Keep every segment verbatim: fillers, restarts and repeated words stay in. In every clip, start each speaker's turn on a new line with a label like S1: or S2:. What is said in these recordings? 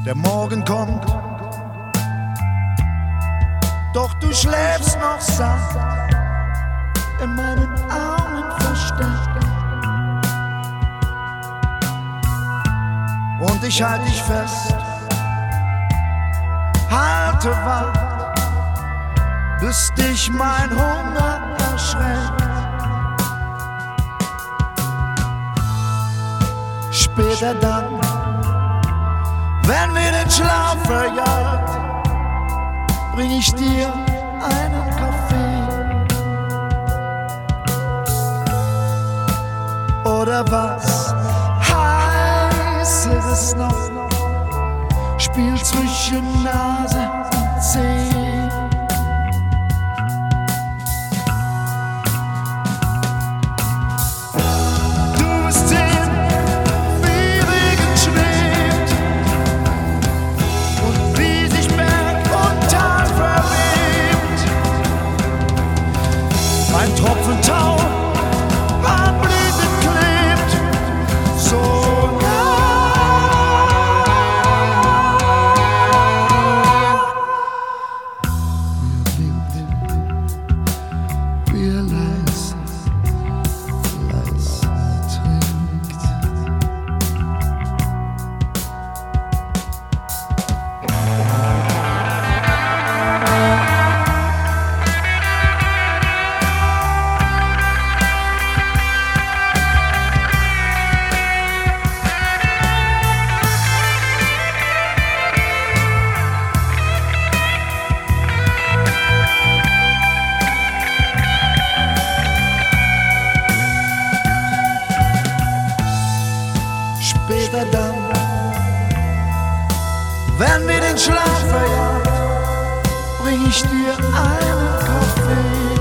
S1: Der Morgen kommt, doch du schläfst noch sacht in meinen Armen versteckt. Und ich halte dich fest, halte Wacht, bis dich mein Hunger erschreckt. Später dann, wenn wir den Schlaf verjagt, bring ich dir einen Kaffee. Oder was heißeres noch, spiel zwischen Nase und Zeh. Du bist den Wegen schwebt und wie sich Berg und Tal verwebt. Ein Tropfen Tau am Blüten klebt, so später dann, wenn wir den Schlaf verjagt, bring ich dir einen Kaffee.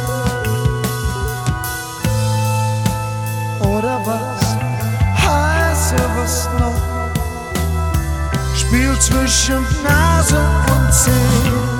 S1: Oder was heißeres noch, spiel zwischen Nase und Zeh.